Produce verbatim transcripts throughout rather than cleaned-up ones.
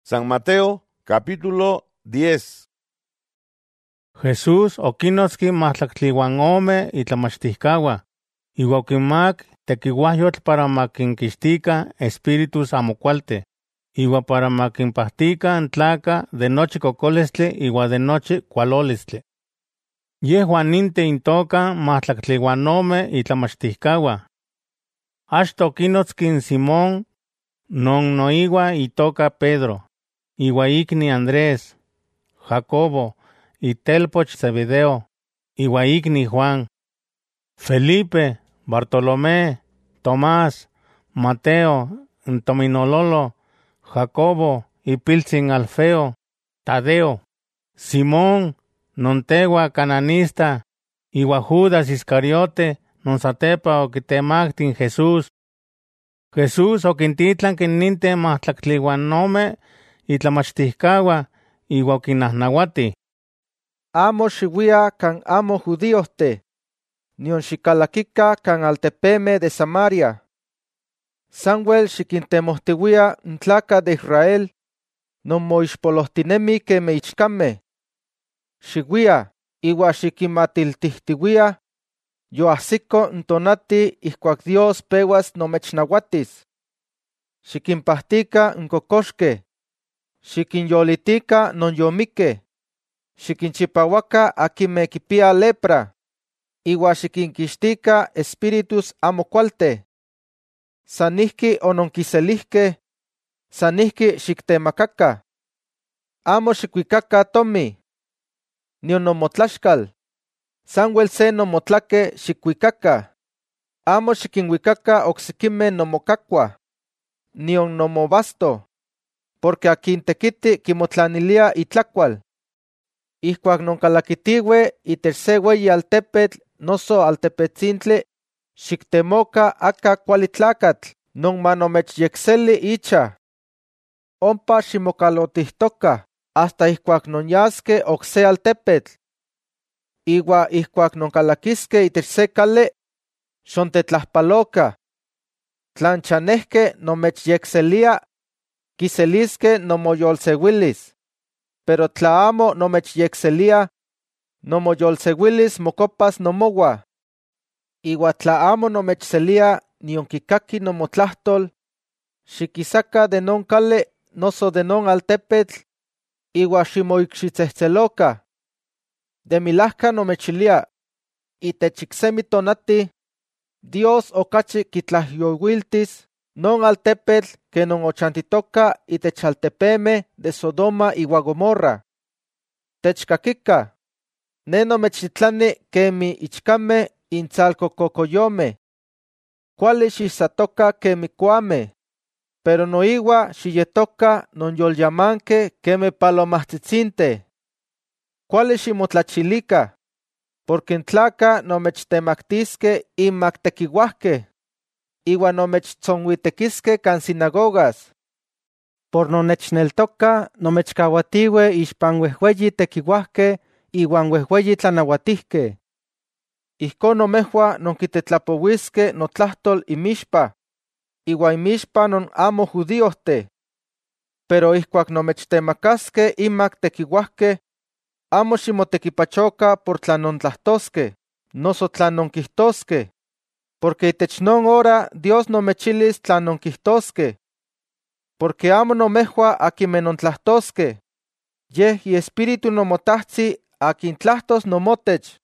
San Mateo, capítulo diez. Jesús oquinotzqui mahtlactliuan ome itlamachtihcaua, iua oquinmac tequiuahyotl para maquinquixtica espíritus amocualte, iua para maquinpahtica n tlaca de nochi cocolistli iua de nochi cualolistli. Yehuan ninte intoca mahtlactliuan ome itlamachtihcaua. Achto oquinotzqui n Simón, non noiua itoca Pedro, iua icni Andrés, Jacobo, itelpoch Zebedeo, iua icni Juan, Felipe, Bartolomé, Tomás, Mateo, Ntominololo, Jacobo, ipiltzin Alfeo, Tadeo, Simón, nontegua cananista, iua Judas Iscariote, non satepa oquitemactin Jesús. Jesús oquintitlanqui ninte mahtlactliuan ome itlamachtihcaua, iua oquinnahnauati: Amo xiuia can amo judíoste, nion xicalaquica can altepeme de Samaria. Sanhuel xiquintemohtiuia n tlaca de Israel, non moixpolohtinemi queme ichcame. Xiuia, iua xiquinmatiltihtiuia, yoahsico n tonati ihcuac Dios peuas nomechnauatis. Xiquinpahtica n cocoxque, xiquinyolitica non yomique, xiquinchipauaca aquime quipia lepra, iua xiquinquixtica espíritus amo cualte. San ihqui ononquiselihque, san ihqui xictemacaca. Amo xicuicaca tomi, nion nomotlaxcal, sanhuel se nomotlaque xicuicaca. Amo xiquinhuicaca ocsiquime nomocacua, nion nomobasto, porque aquin tequiti quimotlanilia itlacual. Ihcuac noncalaquitihue itech se ueyi altepetl noso altepetzintli, xictemoca aca cuali tlacatl non manomechyexeli icha. Ompa ximocalotihtoca hasta ihcuac nonyasque oc se altepetl. Iua ihcuac noncalaquisque itech se cali, xontetlahpaloca. Tlanchanehque nomechyexelia, quiselisque nomoyolseuilis. Pero tla amo nomechyexelia, nomoyolseuilis mocopas nomoua. Iua tla amo nomechselia nion quicaqui nomotlahtol, xiquisaca de non cali noso de non altepetl, iua ximoicxitzehtzeloca. De milahca nomechilia, itech icsemi tonati, Dios ocachi quitlahyouiltis non altepetl que non ochantitoca itech altepeme de Sodoma iua Gomorra. Techcaquica, ne nomechtitlani quemi ichcame intzalcococoyome. Cuali xisatoca quemi cuame, pero noiua xiyetoca non yolyamanque queme palomahtitzinte. Cuali ximotlachilica, porque n tlaca nomechtemactisque inmac tequiuahque, iua nomechtzonhuitequisque can sinagogas. Por nonechneltoca nomechcahuatihue ixpan uehueyi tequiuahque iuan uehueyi tlanauatihque. Ihcon nomehua nonquitetlapohuisque notlahtol imixpa, iua imixpa non amo judíoste. Pero ihcuac nomechtemacasque inmac tequiuahque, amo ximotequipachoca por tlan nontlahtosque, noso tlan nonquihtosque, porque itech non hora Dios nomechilis tlan nonquihtosque. Porque amo nomehua aquime nontlahtosque, yeh iespíritu nomotahtzi aquin tlahtos nomotech.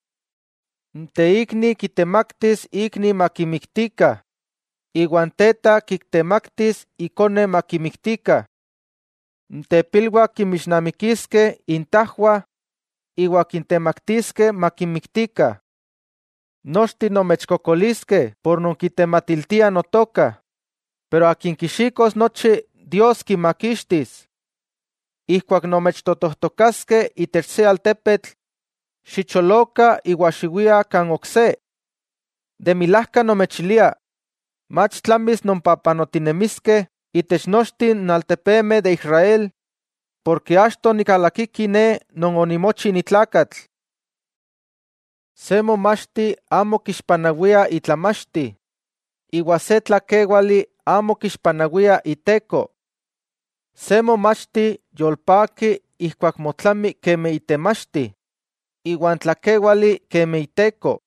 Teicni quitemactis icni maquimictica, iuan teta quictemactis icone maquimictica. Tepilua quimixnamiquisque intahua, iua quintemactisque maquimictica. Nochti nomechcocolisque por nonquitematiltia notoca, pero aquin quixicos nochi Dios quimaquixtis. Ihcuac nomechtotohtocasque itech se altepetl, xicholoca iua xiuia can ocse. De milahca nomechilia, mach tlamis nonpapanotinemisque itech nochtin n altepeme de Israel, porque achto nicalaquiqui ne non onimochi nitlacatl. Se momachti amo quixpanauia itlamachti, iua se tlaqueuali amo quixpanauia iteco. Se momachti yolpaki ihkuak motlami keme itemachti, iwan tlakewali keme iteko.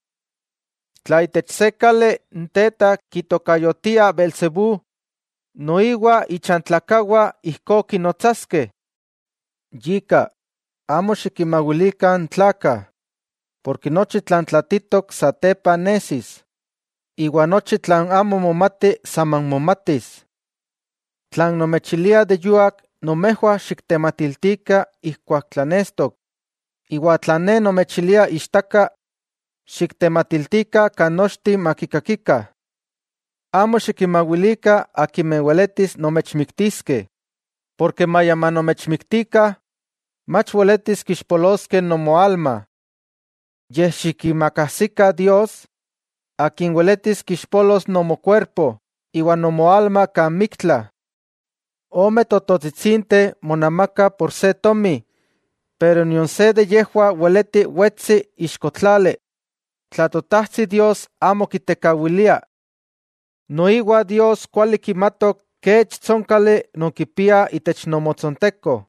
Tla itech se kali nteta kitokayotia Belzebú, noiwa ichantlakawa ihko kinotzaske. Yika, amo xikimauilikan tlaka, porque nochi tlan tlatitok satepa nesis, iwan nochi tlan amo momati saman momatis. Tlan nomechilia de yuak nomehua xiktematiltika ihkuak tlanestok, iwan tlan ne nomechilia ixtaka, xiktematiltika kanochti makikakika. Amo xikimauilika akime weletis nomechmiktiske, porque maya manomechmiktika, mach weletis kixpoloske nomoalma. Yeh xikimakahsika Dios, akin weletis kixpolos nomocuerpo, iwan nomoalma kan miktla. Ome tototzitzinte monamaka por se tomi, pero nion se de yehua weleti wetzi ixkotlali. Tla totahtzi Dios amo kitekawilia. Noiwa Dios kuali kimatok kech tzonkali nonkipia itech nomotzonteko.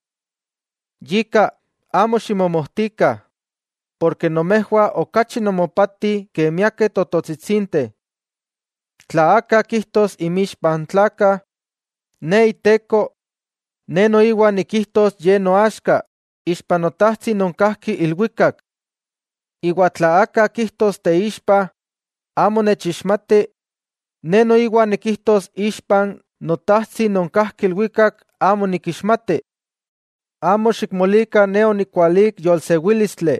Yika, amo ximomohtika, porque nomehua okachi nomopati ke miake tototzitzinte. Tla aka kihtos imixpan tlaka, ne iteko, ne noiwa nikihtos ye noaxka, ixpa notahtzi nonkahki ilwikak. Iwa tla aka kihtos teixpa, amo nechixmati, ne noiwa nikihtos ixpan notahtzi nonkahki ilwikak amo nikixmati. Amo xikmolika ne onikualik yolseuilistle.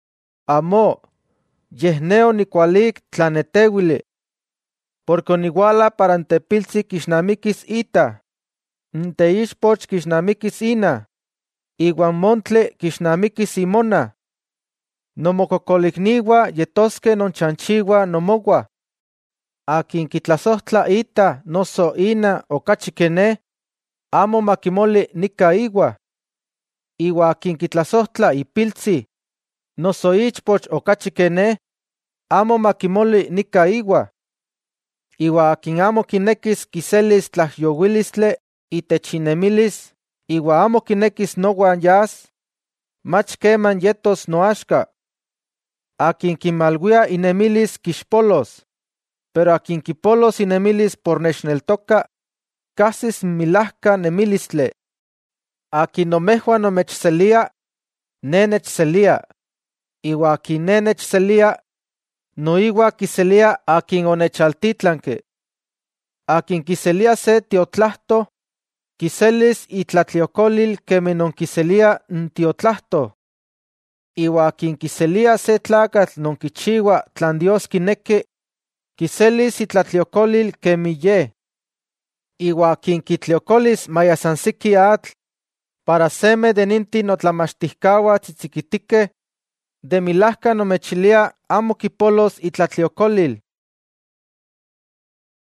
Amo, yeh ne onikualik tlanetewili. Porque oniwala para ntepiltzi kixnamikis ita, nteixpoch kixnamikis ina, iwan montli kixnamikis imona. Nomokokolikniwa yetoske nonchanchiwa nomowa. Akin kitlasohtla ita noso ina okachi kene, amo makimoli nika iwa. Iwa akin kitlasohtla ipiltzi, noso ichpoch okachi kene, amo makimoli nika iwa. Iwa akin amo kinekis kiselis tlajyowilistle itech inemilis, iwa amo kinekis nowan yas, mach keman yetos noaxka. Akin kimalwia inemilis kixpolos, pero akin kipolos inemilis por nechneltoka, kasis milahka nemilistle. Akin nomehua nomechselia, ne nechselia. Iwa akin ne nechselia, noiwa kiselia akin onechaltitlanke. Akin kiselia se tiotlahto, kiselis itlatliokolil kemi nonkiselia ntiotlahto. Iwa akin kiselia se tlakatl nonkichiwa tlan Dios kineki, kiselis itlatliokolil kemi ye. Iwa akin kitliokolis mayasansiki atl, para seme de ninti notlamachtihkawa tzitzikitike, de milahka nomechilia amo kipolos itlatliokolil.